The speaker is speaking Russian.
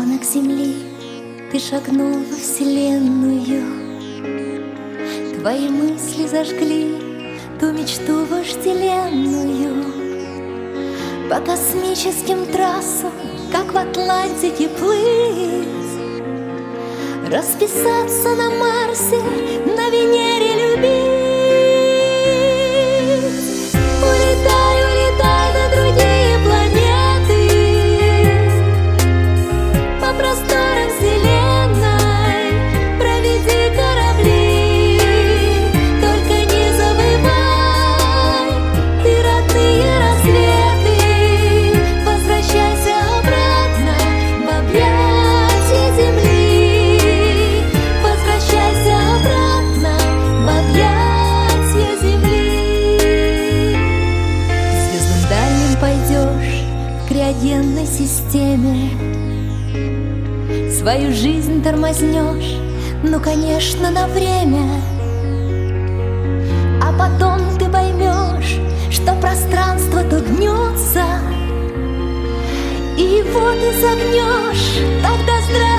осколок земли, ты шагнул во вселенную. Твои мысли зажгли ту мечту вожделенную. По космическим трассам, как в Атлантике плыть, расписаться на Марсе, на Венере любить. Улетай, улетай на другие планеты, по просторам вселенной проведи корабли. Только не забывай ты родные рассветы, возвращайся обратно в объятия земли. Возвращайся обратно в объятия земли. Звездным дальним пойдешь в криогенной системе, свою жизнь тормознешь, ну, конечно, на время. А потом ты поймешь, что пространство-то гнется, и вот изогнешь, тогда здравствуй.